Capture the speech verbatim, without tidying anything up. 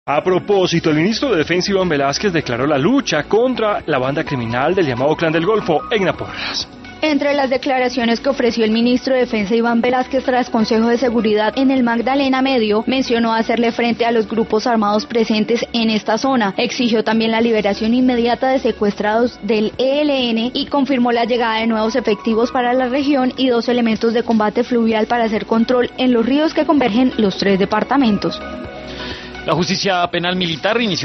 A propósito, el ministro de Defensa Iván Velásquez declaró la lucha contra la banda criminal del llamado Clan del Golfo, Egna Porras. Entre las declaraciones que ofreció el ministro de Defensa Iván Velásquez tras Consejo de Seguridad en el Magdalena Medio, mencionó hacerle frente a los grupos armados presentes en esta zona. Exigió también la liberación inmediata de secuestrados del E L N y confirmó la llegada de nuevos efectivos para la región y dos elementos de combate fluvial para hacer control en los ríos que convergen los tres departamentos. La justicia penal militar inició